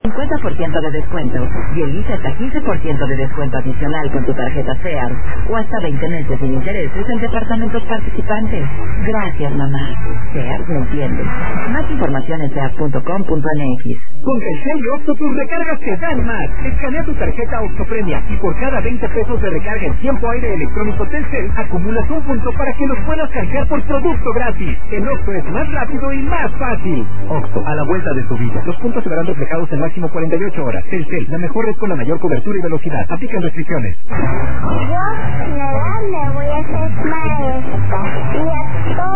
50% de descuento y elige hasta 15% de descuento adicional con tu tarjeta Sears o hasta 20 meses sin intereses en departamentos participantes. Gracias, mamá. Sears me entiende. Más información en sears.com.mx. Con Telcel y Octo tus recargas te dan más. Escanea tu tarjeta Octopremia y por cada 20 pesos de recarga en tiempo aire electrónico Telcel acumulas un punto para que los puedas canjear por producto gratis. En Octo es más rápido y más fácil. Octo, a la vuelta de tu vida. Los puntos se verán reflejados en máximo 48 horas. Telcel, la mejor red con la mayor cobertura y velocidad. Aplican restricciones. Yo, me voy a hacer maestra. Y a